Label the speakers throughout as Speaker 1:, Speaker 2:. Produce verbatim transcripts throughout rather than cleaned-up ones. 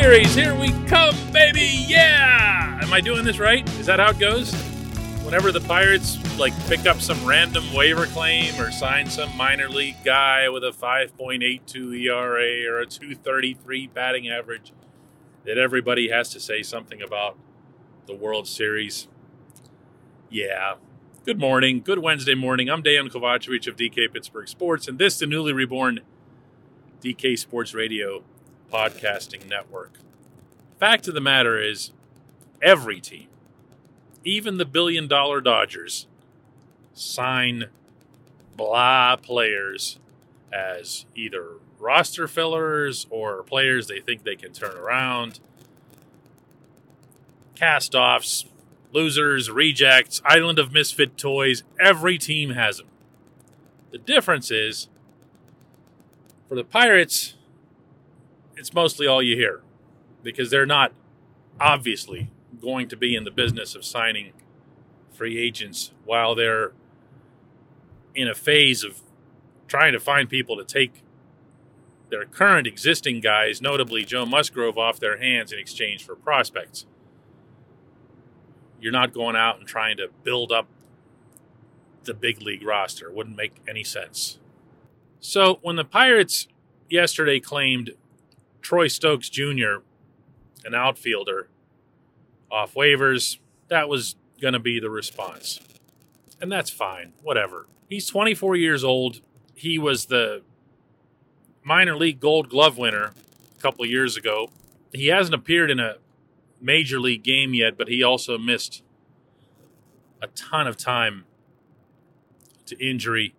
Speaker 1: Series, here we come, baby, yeah! Am I doing this right? Is that how it goes? Whenever the Pirates, like, pick up some random waiver claim or sign some minor league guy with a five point eight two E R A or a two thirty-three batting average, that everybody has to say something about the World Series. Yeah. Good morning. Good Wednesday morning. I'm Dejan Kovacevic of D K Pittsburgh Sports, and this is the newly reborn D K Sports Radio podcasting network. Fact of the matter is, every team, even the billion-dollar Dodgers, sign blah players as either roster fillers or players they think they can turn around. Cast-offs, losers, rejects, island of misfit toys. Every team has them. The difference is, for the Pirates, it's mostly all you hear, because they're not obviously going to be in the business of signing free agents while they're in a phase of trying to find people to take their current existing guys, notably Joe Musgrove, off their hands in exchange for prospects. You're not going out and trying to build up the big league roster. It wouldn't make any sense. So when the Pirates yesterday claimed Troy Stokes Junior, an outfielder, off waivers, that was going to be the response. And that's fine. Whatever. He's twenty-four years old. He was the minor league Gold Glove winner a couple of years ago. He hasn't appeared in a major league game yet, but he also missed a ton of time to injury.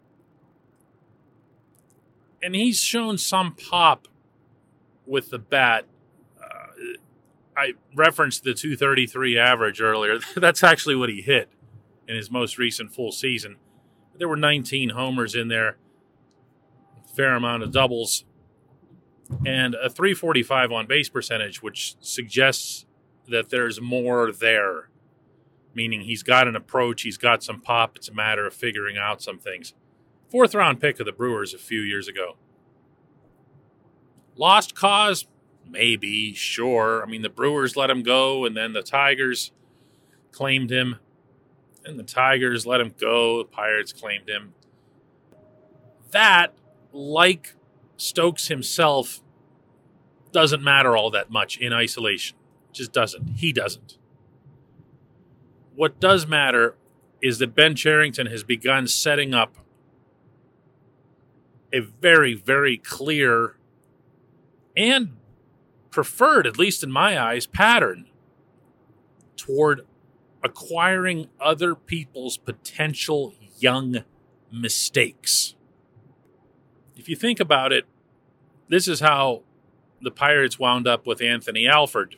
Speaker 1: And he's shown some pop with the bat. Uh, I referenced the two thirty-three average earlier. That's actually what he hit in his most recent full season. There were nineteen homers in there, a fair amount of doubles, and a three forty-five on-base percentage, which suggests that there's more there, meaning he's got an approach, he's got some pop, it's a matter of figuring out some things. Fourth-round pick of the Brewers a few years ago. Lost cause? Maybe, sure. I mean, the Brewers let him go, and then the Tigers claimed him, and the Tigers let him go. The Pirates claimed him. That, like Stokes himself, doesn't matter all that much in isolation. Just doesn't. He doesn't. What does matter is that Ben Cherington has begun setting up a very, very clear and preferred, at least in my eyes, pattern toward acquiring other people's potential young mistakes. If you think about it, this is how the Pirates wound up with Anthony Alford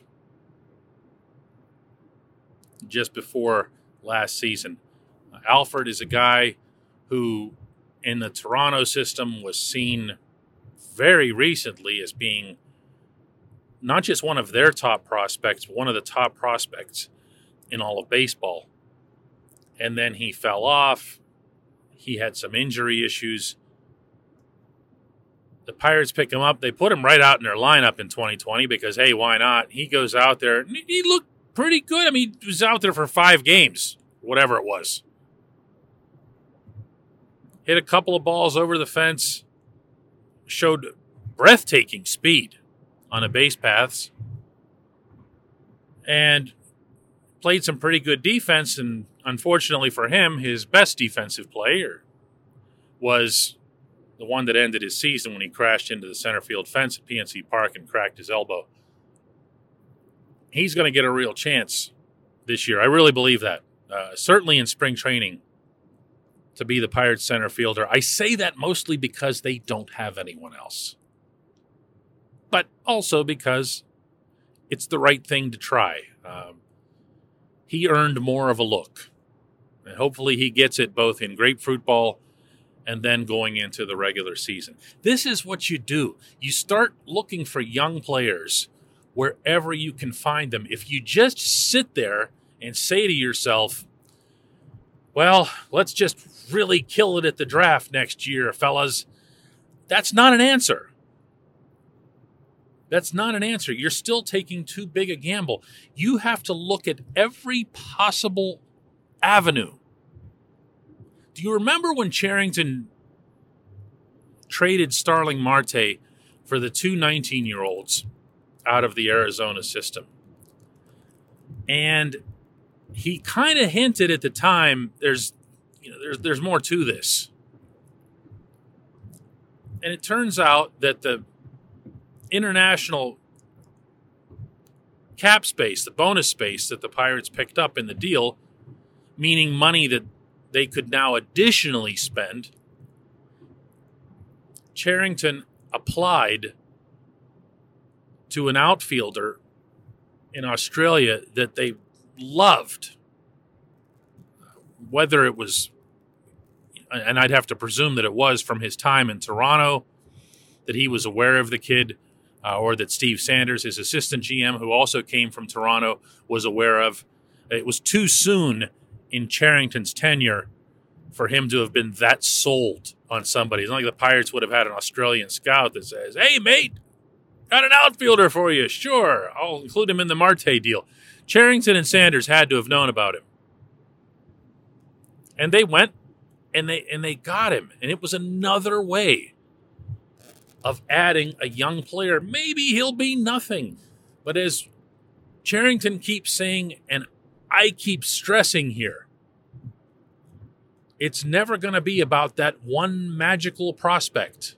Speaker 1: just before last season. Alford is a guy who, in the Toronto system, was seen very recently as being not just one of their top prospects, but one of the top prospects in all of baseball. And then he fell off. He had some injury issues. The Pirates pick him up. They put him right out in their lineup in twenty twenty because, hey, why not? He goes out there. And he looked pretty good. I mean, he was out there for five games, whatever it was. Hit a couple of balls over the fence. Showed breathtaking speed on the base paths. And played some pretty good defense. And unfortunately for him, his best defensive player was the one that ended his season when he crashed into the center field fence at P N C Park and cracked his elbow. He's going to get a real chance this year. I really believe that. Uh, certainly in spring training, to be the Pirates center fielder. I say that mostly because they don't have anyone else. But also because it's the right thing to try. Um, he earned more of a look. And hopefully he gets it both in grapefruit ball and then going into the regular season. This is what you do. You start looking for young players wherever you can find them. If you just sit there and say to yourself, well, let's just really kill it at the draft next year, fellas, that's not an answer. That's not an answer. You're still taking too big a gamble. You have to look at every possible avenue. Do you remember when Cherington traded Starling Marte for the two nineteen-year-olds out of the Arizona system? And he kind of hinted at the time, there's, you know, there's, there's more to this. And it turns out that the international cap space, the bonus space that the Pirates picked up in the deal, meaning money that they could now additionally spend, Cherington applied to an outfielder in Australia that they loved. Whether it was, and I'd have to presume that it was from his time in Toronto, that he was aware of the kid, uh, or that Steve Sanders, his assistant G M, who also came from Toronto, was aware of. It was too soon in Cherington's tenure for him to have been that sold on somebody. It's not like the Pirates would have had an Australian scout that says, "Hey, mate, got an outfielder for you. Sure, I'll include him in the Marte deal." Cherington and Sanders had to have known about him. And they went and they and they got him. And it was another way of adding a young player. Maybe he'll be nothing. But as Cherington keeps saying, and I keep stressing here, it's never going to be about that one magical prospect.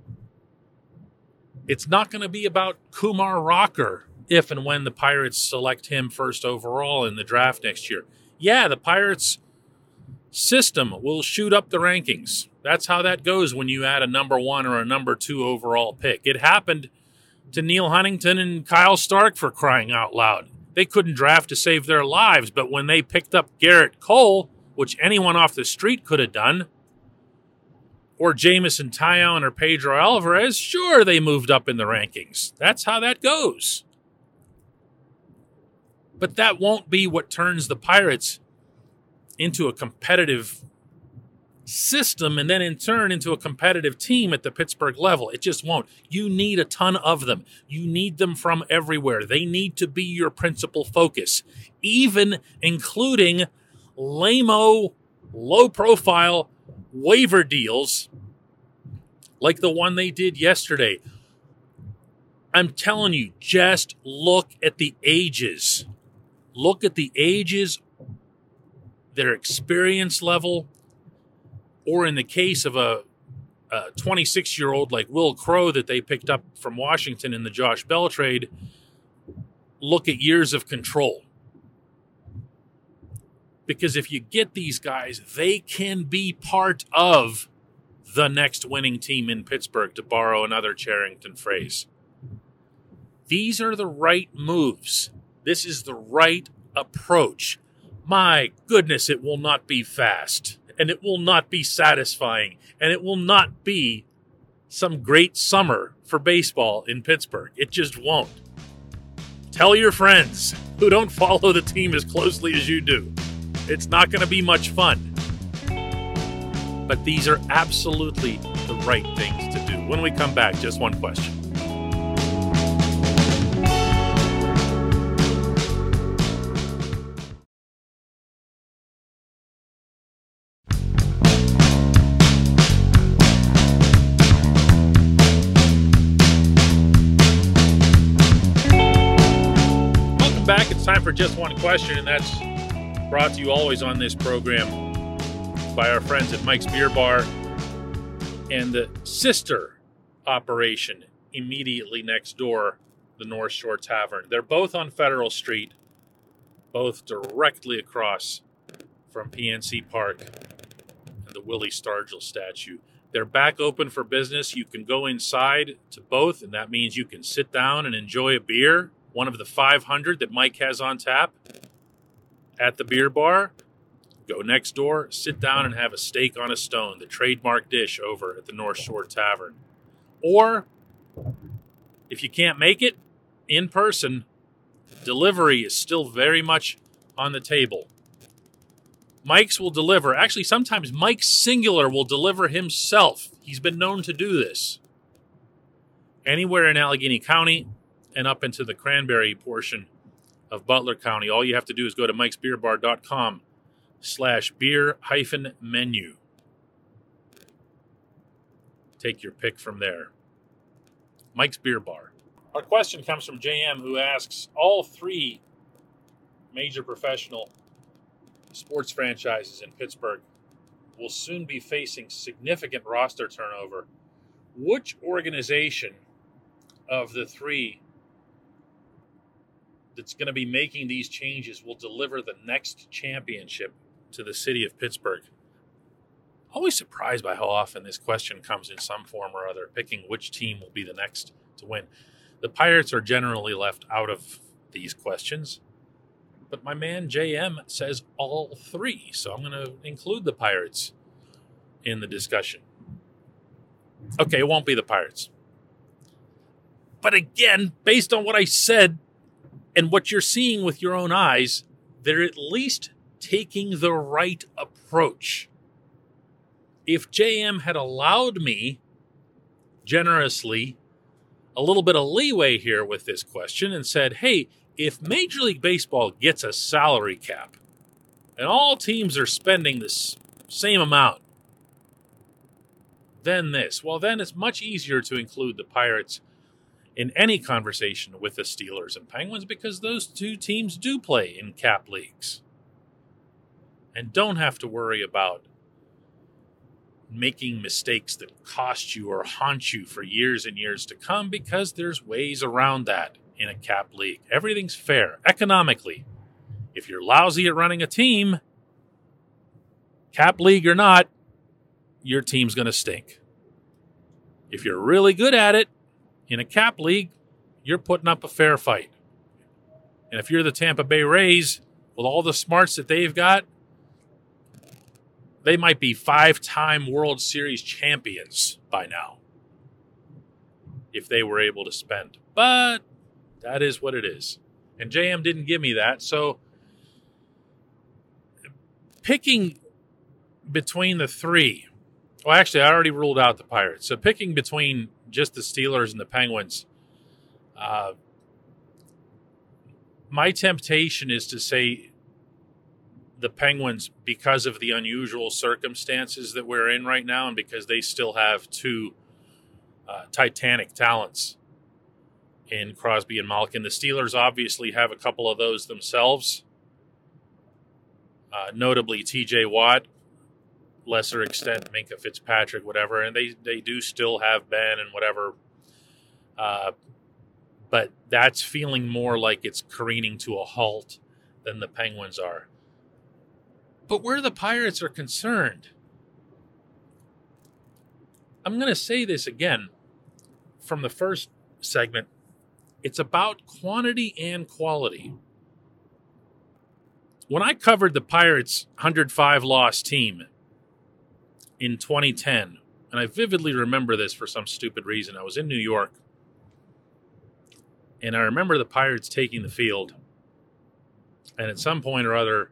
Speaker 1: It's not going to be about Kumar Rocker if and when the Pirates select him first overall in the draft next year. Yeah, the Pirates' system will shoot up the rankings. That's how that goes when you add a number one or a number two overall pick. It happened to Neil Huntington and Kyle Stark, for crying out loud. They couldn't draft to save their lives, but when they picked up Garrett Cole, which anyone off the street could have done, or Jamison Tyone or Pedro Alvarez, sure, they moved up in the rankings. That's how that goes. But that won't be what turns the Pirates into a competitive system and then in turn into a competitive team at the Pittsburgh level. It just won't. You need a ton of them. You need them from everywhere. They need to be your principal focus, even including lame-o, low-profile waiver deals like the one they did yesterday. I'm telling you, just look at the ages. Look at the ages, their experience level, or in the case of a twenty-six-year-old like Will Crowe that they picked up from Washington in the Josh Bell trade, look at years of control. Because if you get these guys, they can be part of the next winning team in Pittsburgh, to borrow another Cherington phrase. These are the right moves. This is the right approach. My goodness, it will not be fast, and it will not be satisfying, and it will not be some great summer for baseball in Pittsburgh. It just won't. Tell your friends who don't follow the team as closely as you do. It's not going to be much fun. But these are absolutely the right things to do. When we come back, just one question. Welcome back. It's time for Just One Question, and that's brought to you always on this program by our friends at Mike's Beer Bar and the sister operation immediately next door, the North Shore Tavern. They're both on Federal Street, both directly across from P N C Park and the Willie Stargell statue. They're back open for business. You can go inside to both, and that means you can sit down and enjoy a beer, one of the five hundred that Mike has on tap at the beer bar. Go next door, sit down and have a steak on a stone, the trademark dish over at the North Shore Tavern. Or, if you can't make it in person, delivery is still very much on the table. Mike's will deliver. Actually, sometimes Mike Singular will deliver himself. He's been known to do this. Anywhere in Allegheny County, and up into the Cranberry portion of Butler County, all you have to do is go to mikes beer bar dot com slash beer hyphen menu. Take your pick from there. Mike's Beer Bar. Our question comes from J M, who asks, all three major professional sports franchises in Pittsburgh will soon be facing significant roster turnover. Which organization of the three that's going to be making these changes will deliver the next championship to the city of Pittsburgh? Always surprised by how often this question comes in some form or other, picking which team will be the next to win. The Pirates are generally left out of these questions, but my man J M says all three, so I'm going to include the Pirates in the discussion. Okay, it won't be the Pirates. But again, based on what I said and what you're seeing with your own eyes, they're at least taking the right approach. If J M had allowed me generously a little bit of leeway here with this question and said, hey, if Major League Baseball gets a salary cap and all teams are spending the same amount, then this. Well, then it's much easier to include the Pirates in any conversation with the Steelers and Penguins because those two teams do play in cap leagues and don't have to worry about making mistakes that cost you or haunt you for years and years to come because there's ways around that in a cap league. Everything's fair economically. If you're lousy at running a team, cap league or not, your team's going to stink. If you're really good at it in a cap league, you're putting up a fair fight. And if you're the Tampa Bay Rays, with all the smarts that they've got, they might be five-time World Series champions by now if they were able to spend. But that is what it is. And J M didn't give me that. So picking between the three, well, actually, I already ruled out the Pirates. So picking between just the Steelers and the Penguins, uh, my temptation is to say the Penguins because of the unusual circumstances that we're in right now and because they still have two uh, titanic talents in Crosby and Malkin. The Steelers obviously have a couple of those themselves, uh, notably T J Watt, lesser extent Minkah Fitzpatrick, whatever, and they, they do still have Ben and whatever, uh, but that's feeling more like it's careening to a halt than the Penguins are. But where the Pirates are concerned, I'm going to say this again from the first segment. It's about quantity and quality. When I covered the Pirates' one hundred five loss team in twenty ten, and I vividly remember this for some stupid reason, I was in New York, and I remember the Pirates taking the field, and at some point or other,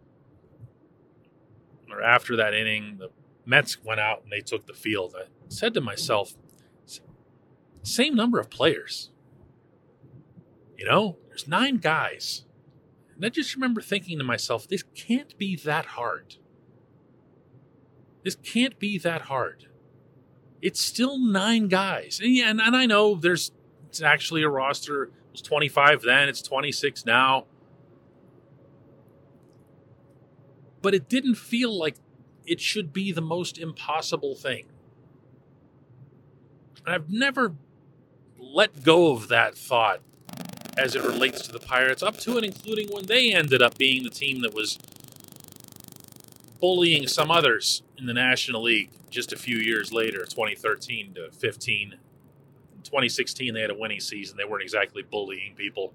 Speaker 1: or after that inning, the Mets went out and they took the field. I said to myself, same number of players. You know, there's nine guys. And I just remember thinking to myself, this can't be that hard. This can't be that hard. It's still nine guys. And, yeah, and, and I know there's it's actually a roster. It was twenty-five then. It's twenty-six now. But it didn't feel like it should be the most impossible thing. And I've never let go of that thought as it relates to the Pirates, up to and including when they ended up being the team that was bullying some others in the National League just a few years later, twenty thirteen to fifteen. In twenty sixteen, they had a winning season. They weren't exactly bullying people.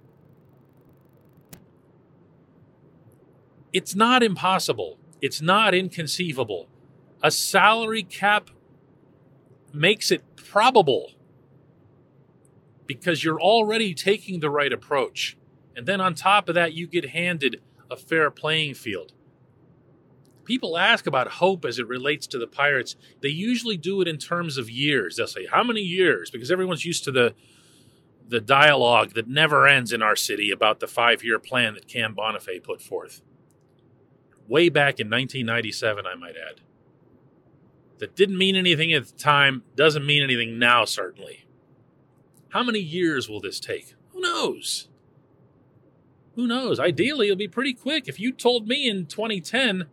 Speaker 1: It's not impossible. It's not inconceivable. A salary cap makes it probable because you're already taking the right approach. And then on top of that, you get handed a fair playing field. People ask about hope as it relates to the Pirates. They usually do it in terms of years. They'll say, how many years? Because everyone's used to the the dialogue that never ends in our city about the five-year plan that Cam Bonifay put forth. Way back in nineteen ninety-seven, I might add. That didn't mean anything at the time, doesn't mean anything now, certainly. How many years will this take? Who knows? Who knows? Ideally, it'll be pretty quick. If you told me in twenty ten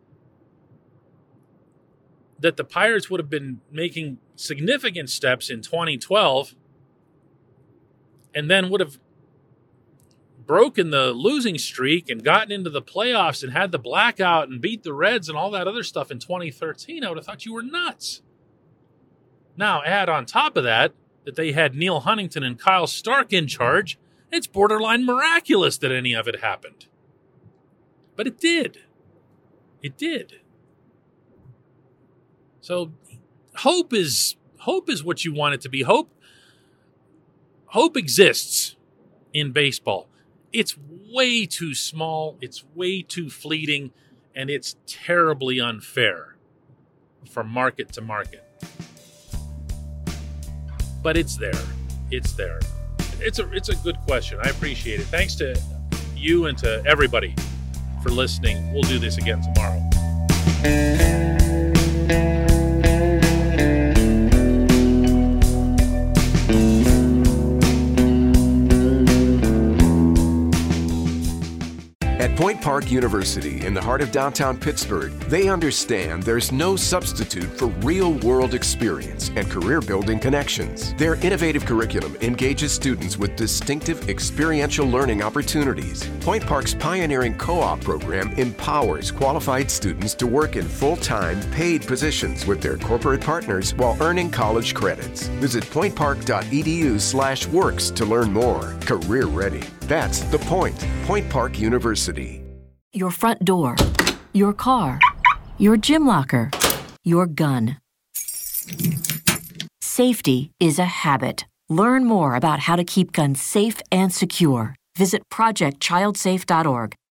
Speaker 1: that the Pirates would have been making significant steps in twenty twelve and then would have broken the losing streak and gotten into the playoffs and had the blackout and beat the Reds and all that other stuff in twenty thirteen, I would have thought you were nuts. Now, add on top of that that they had Neil Huntington and Kyle Stark in charge, it's borderline miraculous that any of it happened. But it did. It did. So hope is hope is what you want it to be. Hope hope exists in baseball. It's way too small, it's way too fleeting, and it's terribly unfair from market to market. But it's there. It's there. It's a it's a good question. I appreciate it. Thanks to you and to everybody for listening. We'll do this again tomorrow.
Speaker 2: At Point Park University, in the heart of downtown Pittsburgh, they understand there's no substitute for real-world experience and career-building connections. Their innovative curriculum engages students with distinctive experiential learning opportunities. Point Park's pioneering co-op program empowers qualified students to work in full-time, paid positions with their corporate partners while earning college credits. Visit pointpark.edu slash works to learn more. Career ready. That's the point. Point Park University.
Speaker 3: Your front door, your car, your gym locker, your gun. Safety is a habit. Learn more about how to keep guns safe and secure. Visit project child safe dot org.